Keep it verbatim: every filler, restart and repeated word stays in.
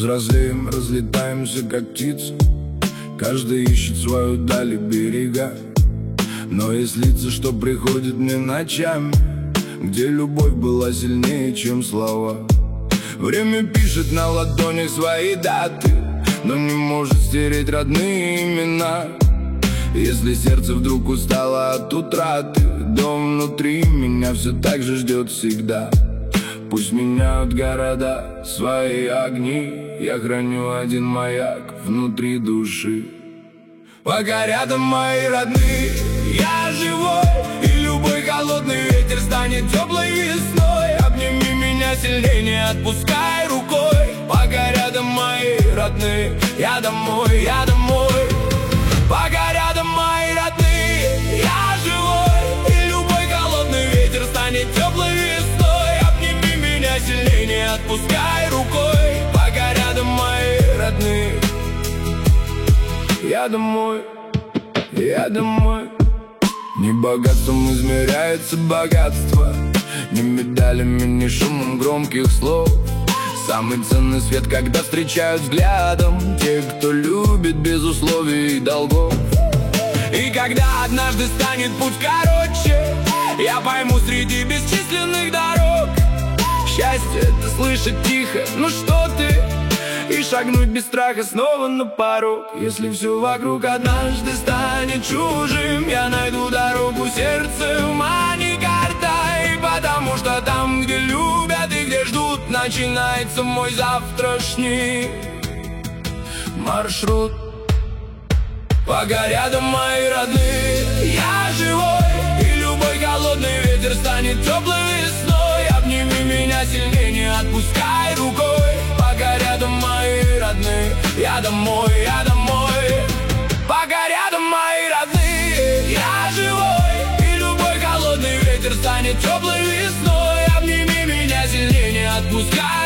взрослеем, разлетаемся как птицы. Каждый ищет свою даль и берега. Но есть лица, что приходят мне ночами, где любовь была сильнее, чем слова. Время пишет на ладонях свои даты, но не может стереть родные имена. Если сердце вдруг устало от утраты, дом внутри меня все так же ждет всегда. Пусть меняют города свои огни, я храню один маяк внутри души. Пока рядом мои родные, я живой, и любой холодный ветер станет теплой весной. Обними меня сильнее, не отпускай рукой. Пока рядом мои родные, я домой, я домой. Пока рядом мои родные, я живой, и любой холодный ветер станет теплой весной. Обними меня сильнее, не отпускай рукой. Пока рядом мои родные, я домой, я домой. Не богатством измеряется богатство, ни медалями, ни шумом громких слов. Самый ценный свет, когда встречают взглядом те, кто любит без условий и долгов. И когда однажды станет путь короче, я пойму среди бесчисленных дорог, счастье — это слышать тихо, ну что ты, и шагнуть без страха снова на порог. Если все вокруг однажды станет чужим, я найду дорогу сердцем, а не картой. Потому что там, где любят и где ждут, начинается мой завтрашний маршрут. Пока рядом мои родные, я живой, и любой холодный ветер станет теплой весной. Обними меня сильнее, не отпускай рукой. Пока рядом мои родные, я домой, я домой. Пока рядом мои родные, я живой, и любой холодный ветер станет теплой весной. Обними меня сильнее, не отпускай